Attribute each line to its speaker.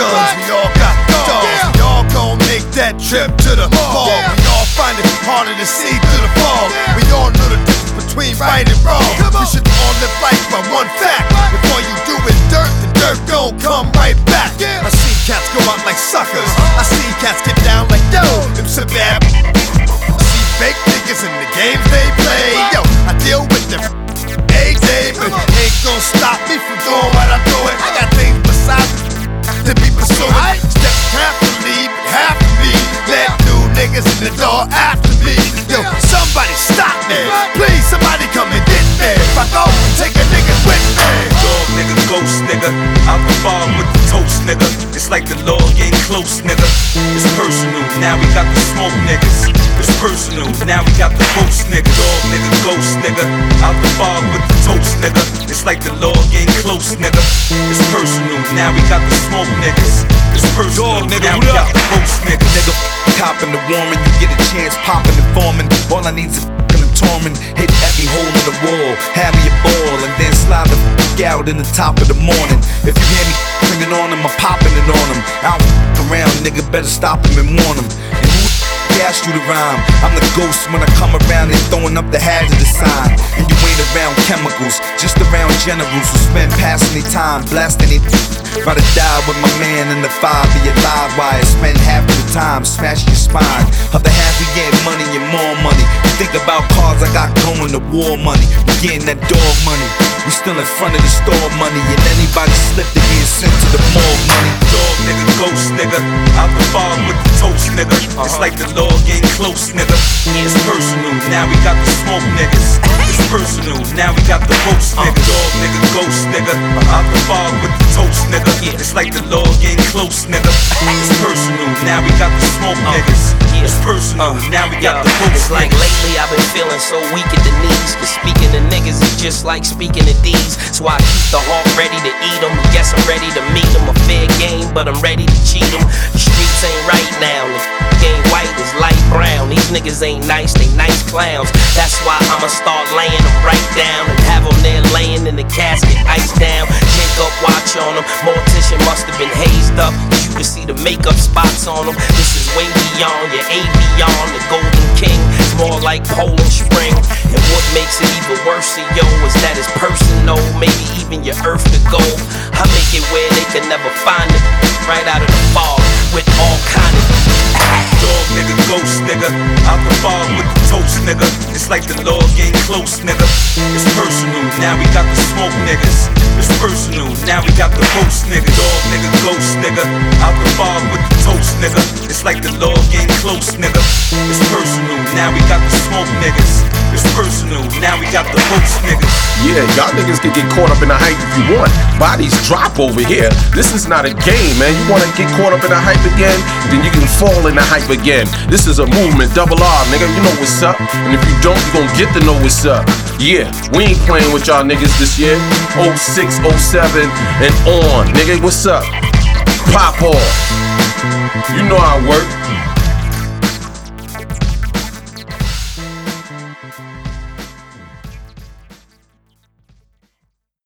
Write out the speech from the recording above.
Speaker 1: guns, we all got dogs. We all gon' make that trip to the mall. We all find it harder to see through the fog. We all know the difference between right and wrong. We should all live life by one fact. Before you do it dirt, the dirt gon' come right back. I see cats go out like suckers. I see cats get down like yo, them some bad. I see fake niggas in the games they play. Yo, I deal with them every day, but ain't gon' stop me from doing what I'm doing. I got things besides to be pursuing. Step half to leave, half to me. Let new niggas in the door after me. Yo, somebody stop me. Please, somebody come and get me. If I go, take a nigga with me.
Speaker 2: Dog nigga, ghost nigga, out the bar with the toast nigga. It's like the law getting close nigga. It's personal, now we got the smoke niggas. It's personal, now we got the ghost nigga. Dog nigga, ghost nigga, out the bar with the toast nigga. It's like the law getting close nigga. It's personal, now we got the smoke niggas. It's personal, now we got the ghost nigga.
Speaker 3: Nigga, copping the warming, you get a chance, popping and forming. All I need's a torment, hit every hole in the wall, have me a ball, and then slide the out in the top of the morning. If you hear me singing on them, I'm popping it on them. I don't around, nigga, better stop him and warn him. And who asked you to rhyme? I'm the ghost when I come around and throwing up the hazardous sign. And you ain't around chemicals, just around generals who spend passing their time blasting it. Rather die with my man in the fire, be alive while I spend half of the time smashing your spine. Other half we get money and more money. You think about cars I got going to war money. We getting that dog money. We still in front of the store money, and anybody slip they get sent to the morgue money.
Speaker 2: Dog nigga, ghost nigga, out the bar with the toast nigga. It's like the law getting close nigga. It's personal, now we got the smoke niggas. It's personal, now we got the ghost nigga. Dog nigga, ghost nigga, out the bar with the toast nigga. It's like the law getting close nigga. It's personal, now we got the smoke niggas. It's personal, now we got the ghost niggas.
Speaker 4: Like lately I've been feeling so weak at the knees. Cause speaking to niggas is just like speaking to D's. So I keep the hawk ready to eat them. Guess I'm ready to meet them. A fair game, but I'm ready to cheat them. The streets ain't right now. The game white is light brown. These niggas ain't nice, they nice clowns. That's why I'ma start laying them right down and have them there laying in the casket, ice down. Jacob watch on them. Mortician must have been hazed up. You can see the makeup spots on them. This is way beyond your avion. The Golden King is more like Poland Spring. And what makes it even worse, yo, is that it's personal. Maybe even your earth to go. I make it where they can never find it. Right out of the fog with all kind of
Speaker 2: dog nigga, ghost nigga, out the bar with the toast nigga. It's like the law getting close nigga. It's personal, now we got the smoke niggas. It's personal, now we got the ghost nigga. Dog nigga, ghost nigga, out the bar with the toast nigga. It's like the law getting close nigga. It's personal, now we got the smoke niggas. It's personal, now we got the ghost niggas.
Speaker 5: Yeah, y'all niggas can get caught up in the hype if you want. Bodies drop over here. This is not a game, man. You wanna get caught up in the hype again? Then you can fall in the hype again. This is a movement, double R, nigga. You know what's up. And if you don't, you gon' get to know what's up. Yeah, we ain't playing with y'all niggas this year. 06, 07, and on. Nigga, what's up? Pop off. You know I work.